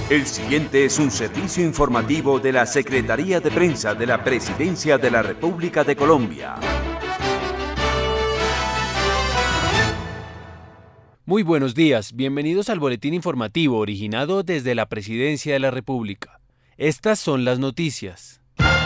El siguiente es un servicio informativo de la Secretaría de Prensa de la Presidencia de la República de Colombia. Muy buenos días, bienvenidos al boletín informativo originado desde la Presidencia de la República. Estas son las noticias.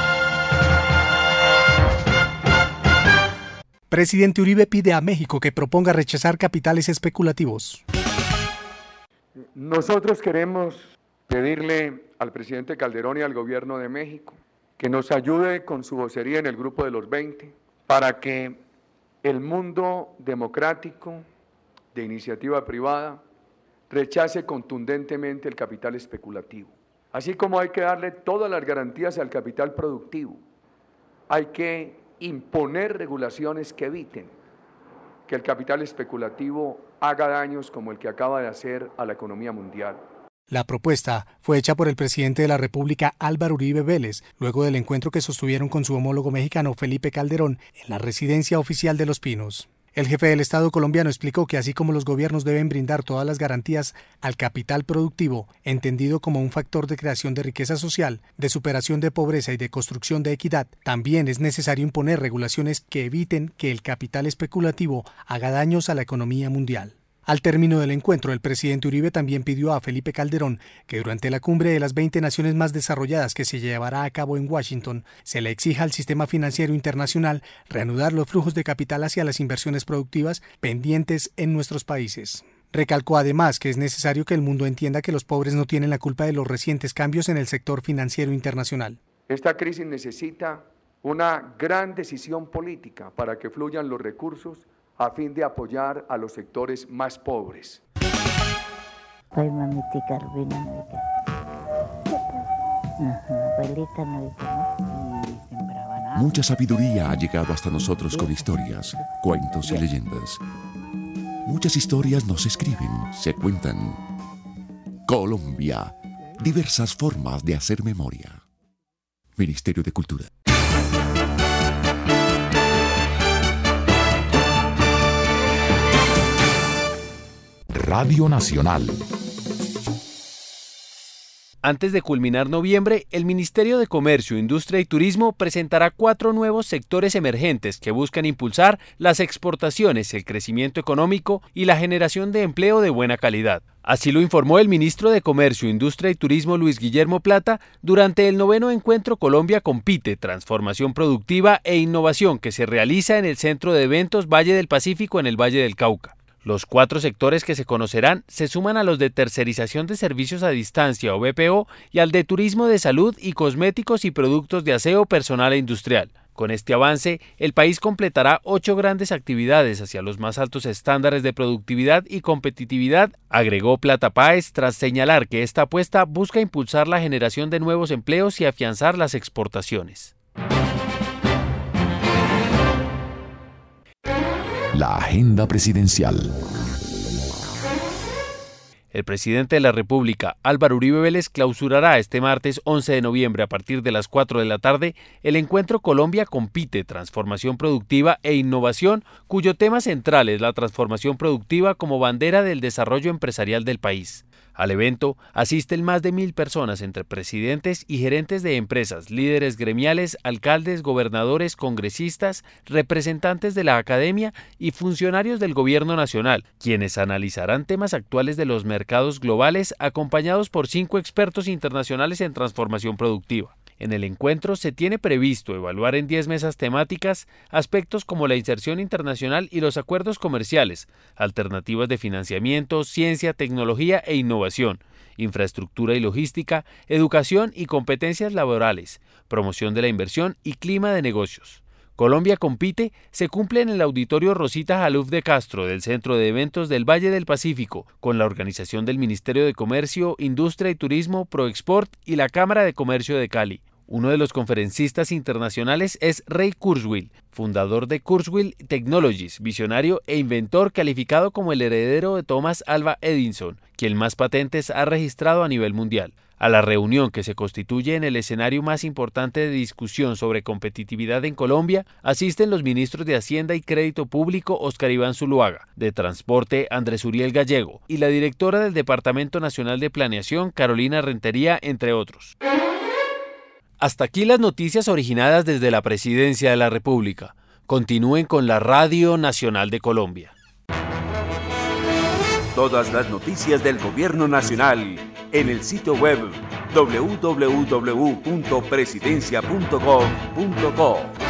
Presidente Uribe pide a México que proponga rechazar capitales especulativos. Nosotros queremos pedirle al presidente Calderón y al gobierno de México que nos ayude con su vocería en el grupo de los 20 para que el mundo democrático de iniciativa privada rechace contundentemente el capital especulativo. Así como hay que darle todas las garantías al capital productivo, hay que imponer regulaciones que eviten que el capital especulativo haga daños como el que acaba de hacer a la economía mundial. La propuesta fue hecha por el presidente de la República, Álvaro Uribe Vélez, luego del encuentro que sostuvieron con su homólogo mexicano, Felipe Calderón, en la residencia oficial de Los Pinos. El jefe del Estado colombiano explicó que así como los gobiernos deben brindar todas las garantías al capital productivo, entendido como un factor de creación de riqueza social, de superación de pobreza y de construcción de equidad, también es necesario imponer regulaciones que eviten que el capital especulativo haga daños a la economía mundial. Al término del encuentro, el presidente Uribe también pidió a Felipe Calderón que durante la cumbre de las 20 naciones más desarrolladas que se llevará a cabo en Washington, se le exija al sistema financiero internacional reanudar los flujos de capital hacia las inversiones productivas pendientes en nuestros países. Recalcó además que es necesario que el mundo entienda que los pobres no tienen la culpa de los recientes cambios en el sector financiero internacional. Esta crisis necesita una gran decisión política para que fluyan los recursos a fin de apoyar a los sectores más pobres. Mucha sabiduría ha llegado hasta nosotros con historias, cuentos y leyendas. Muchas historias no se escriben, se cuentan. Colombia, diversas formas de hacer memoria. Ministerio de Cultura. Radio Nacional. Antes de culminar noviembre, el Ministerio de Comercio, Industria y Turismo presentará 4 nuevos sectores emergentes que buscan impulsar las exportaciones, el crecimiento económico y la generación de empleo de buena calidad. Así lo informó el ministro de Comercio, Industria y Turismo, Luis Guillermo Plata, durante el 9º encuentro Colombia Compite, Transformación Productiva e Innovación que se realiza en el Centro de Eventos Valle del Pacífico en el Valle del Cauca. Los 4 sectores que se conocerán se suman a los de tercerización de servicios a distancia o BPO y al de turismo de salud y cosméticos y productos de aseo personal e industrial. Con este avance, el país completará 8 grandes actividades hacia los más altos estándares de productividad y competitividad, agregó Plata Páez tras señalar que esta apuesta busca impulsar la generación de nuevos empleos y afianzar las exportaciones. La agenda presidencial. El presidente de la República, Álvaro Uribe Vélez, clausurará este martes 11 de noviembre a partir de las 4 de la tarde el encuentro Colombia Compite, Transformación Productiva e Innovación, cuyo tema central es la transformación productiva como bandera del desarrollo empresarial del país. Al evento asisten más de 1.000 personas entre presidentes y gerentes de empresas, líderes gremiales, alcaldes, gobernadores, congresistas, representantes de la academia y funcionarios del gobierno nacional, quienes analizarán temas actuales de los mercados globales acompañados por 5 expertos internacionales en transformación productiva. En el encuentro se tiene previsto evaluar en 10 mesas temáticas aspectos como la inserción internacional y los acuerdos comerciales, alternativas de financiamiento, ciencia, tecnología e innovación, infraestructura y logística, educación y competencias laborales, promoción de la inversión y clima de negocios. Colombia Compite se cumple en el Auditorio Rosita Jaluf de Castro del Centro de Eventos del Valle del Pacífico, con la organización del Ministerio de Comercio, Industria y Turismo, Proexport y la Cámara de Comercio de Cali. Uno de los conferencistas internacionales es Ray Kurzweil, fundador de Kurzweil Technologies, visionario e inventor calificado como el heredero de Thomas Alva Edison, quien más patentes ha registrado a nivel mundial. A la reunión, que se constituye en el escenario más importante de discusión sobre competitividad en Colombia, asisten los ministros de Hacienda y Crédito Público Óscar Iván Zuluaga, de Transporte Andrés Uriel Gallego y la directora del Departamento Nacional de Planeación Carolina Rentería, entre otros. Hasta aquí las noticias originadas desde la Presidencia de la República. Continúen con la Radio Nacional de Colombia. Todas las noticias del Gobierno Nacional en el sitio web www.presidencia.gov.co.